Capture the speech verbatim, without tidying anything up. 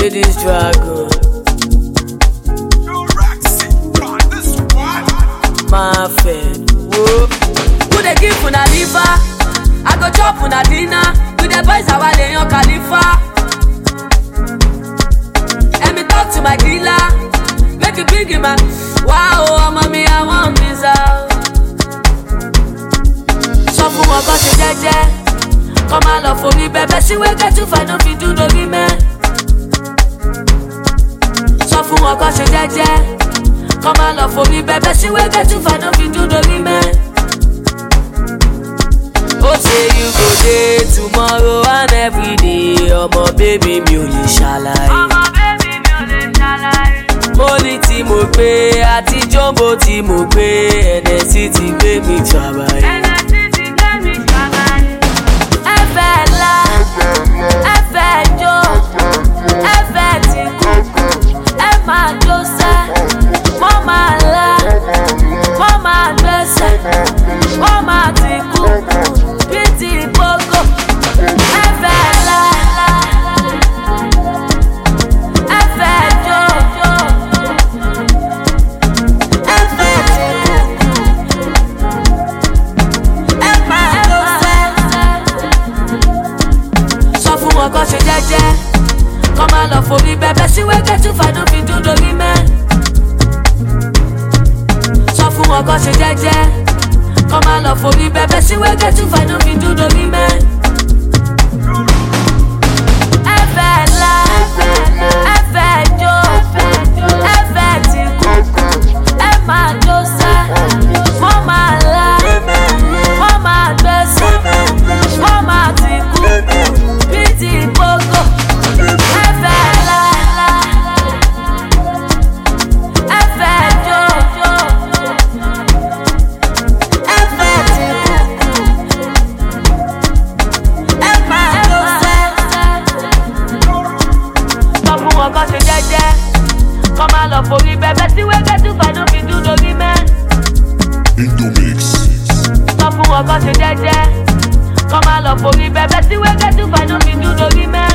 Ladies dragon. My friend, whoa. Who they give una liver? I go chop una dinner. With the boys I lay on Khalifa. Let me talk to my dealer. Make it big in my wow, mommy, I want visa. So for my country, jeje. Come and love for me, baby. She will get you find no fit do no man. So for my country, jeje. Come and love for me, baby. She will get you find no fit do no man. Oh, say you go day tomorrow and every day. Oh, my baby, me only shall I. Oh, my baby, me only shall I. Money tí mo gbé àti jumbo tí mo gbé N S C ti gbé mi trabai. N S C ti gbé mi trabai. Ẹ fẹ́ la, ẹ fẹ́ jó, ẹ fẹ́ ti kú, ẹ máa jó sẹ́, mo máa la, mo máa gbẹ́sẹ̀, mo máa ti kú, bí ti gbogbo. Ẹ fẹ́ la, ẹ fẹ́ jó. Cause you jeje, come and love for me, baby. She will get you find no fit do no man. So for one cause you jeje, come and love for me, baby. She will get you find no fit do no man. Ẹ fẹ́ la, ẹ fẹ́ jó, ẹ fẹ́ ti kú, ẹ máa jó sẹ́, mo máa la, mo máa gbẹ́sẹ̀, mo máa ti kú. Come and love for me, baby. See where get to find no fit do no man. Indomix. Stop for one cause you jeje. Come and love for me, baby. See where get to find no fit do no man.